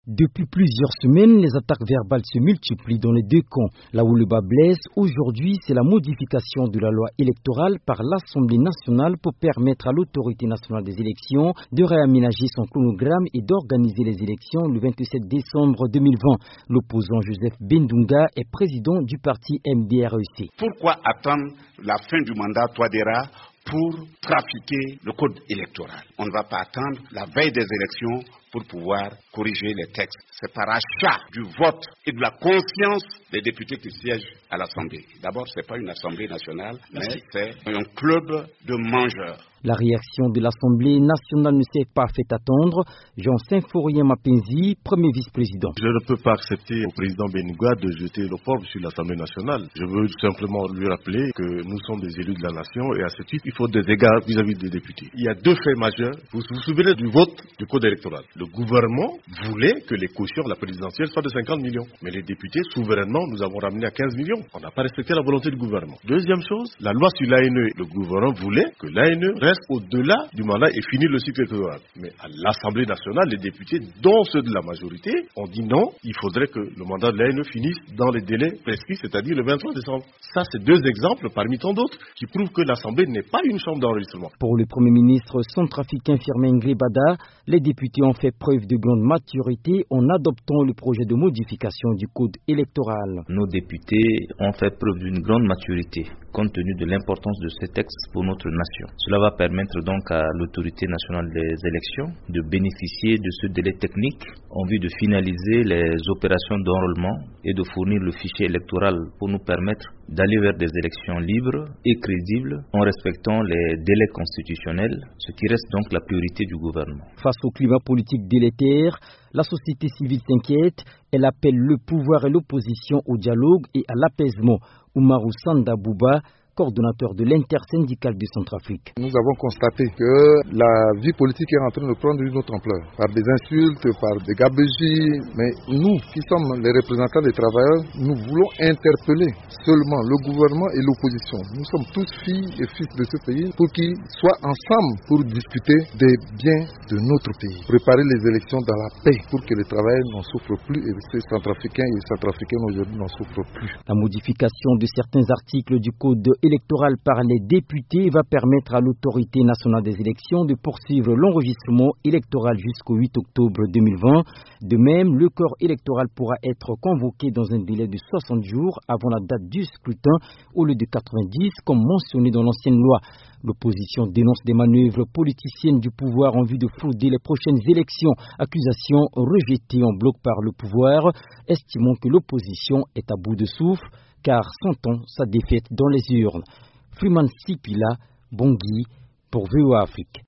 Depuis plusieurs semaines, les attaques verbales se multiplient dans les deux camps. Là où le bas blesse, aujourd'hui, c'est la modification de la loi électorale par l'Assemblée nationale pour permettre à l'autorité nationale des élections de réaménager son chronogramme et d'organiser les élections le 27 décembre 2020. L'opposant Joseph Bendunga est président du parti MDREC. Pourquoi attendre la fin du mandat Touadéra pour trafiquer le code électoral? On ne va pas attendre la veille des élections pour pouvoir corriger les textes. C'est par achat du vote et de la conscience des députés qui siègent à l'Assemblée. D'abord, ce n'est pas une Assemblée nationale, mais c'est un club de mangeurs. La réaction de l'Assemblée nationale ne s'est pas fait attendre. Jean Symphorien Mapenzi, premier vice-président. Je ne peux pas accepter au président Bendunga de jeter l'opprobre sur l'Assemblée nationale. Je veux simplement lui rappeler que nous sommes des élus de la nation et à ce titre, il faut des égards vis-à-vis des députés. Il y a deux faits majeurs. Vous vous souvenez du vote du code électoral. Le gouvernement voulait que les cautions de la présidentielle soient de 50 millions. Mais les députés, souverainement, nous avons ramené à 15 millions. On n'a pas respecté la volonté du gouvernement. Deuxième chose, la loi sur l'ANE. Le gouvernement voulait que l'ANE reste au-delà du mandat et finir le cycle électoral. Mais à l'Assemblée nationale, les députés, dont ceux de la majorité, ont dit non, il faudrait que le mandat de l'ANE finisse dans les délais prescrits, c'est-à-dire le 23 décembre. Ça, c'est deux exemples parmi tant d'autres qui prouvent que l'Assemblée n'est pas une chambre d'enregistrement. Pour le Premier ministre centrafricain Firmin Nglebada, les députés ont fait preuve de grande maturité en adoptant le projet de modification du code électoral. Nos députés ont fait preuve d'une grande maturité compte tenu de l'importance de ce texte pour notre nation. Cela va permettre donc à l'autorité nationale des élections de bénéficier de ce délai technique en vue de finaliser les opérations d'enrôlement et de fournir le fichier électoral pour nous permettre d'aller vers des élections libres et crédibles en respectant les délais constitutionnels, ce qui reste donc la priorité du gouvernement. Face au climat politique délétère, la société civile s'inquiète. Elle appelle le pouvoir et l'opposition au dialogue et à l'apaisement. Oumarou Sanda Bouba, coordonnateur de l'intersyndicale de Centrafrique. Nous avons constaté que la vie politique est en train de prendre une autre ampleur, par des insultes, par des gabegies. Mais nous, qui sommes les représentants des travailleurs, nous voulons interpeller seulement le gouvernement et l'opposition. Nous sommes tous filles et fils de ce pays pour qu'ils soient ensemble pour discuter des biens de notre pays. Préparer les élections dans la paix pour que les travailleurs n'en souffrent plus et les Centrafricains et les Centrafricaines aujourd'hui n'en souffrent plus. La modification de certains articles du code électoral par les députés va permettre à l'autorité nationale des élections de poursuivre l'enregistrement électoral jusqu'au 8 octobre 2020. De même, le corps électoral pourra être convoqué dans un délai de 60 jours avant la date du scrutin au lieu de 90 comme mentionné dans l'ancienne loi. L'opposition dénonce des manœuvres politiciennes du pouvoir en vue de frauder les prochaines élections. Accusation rejetée en bloc par le pouvoir, estimant que l'opposition est à bout de souffle car sentant sa défaite dans les urnes. Freeman Sipila, Bangui, pour VOA Afrique.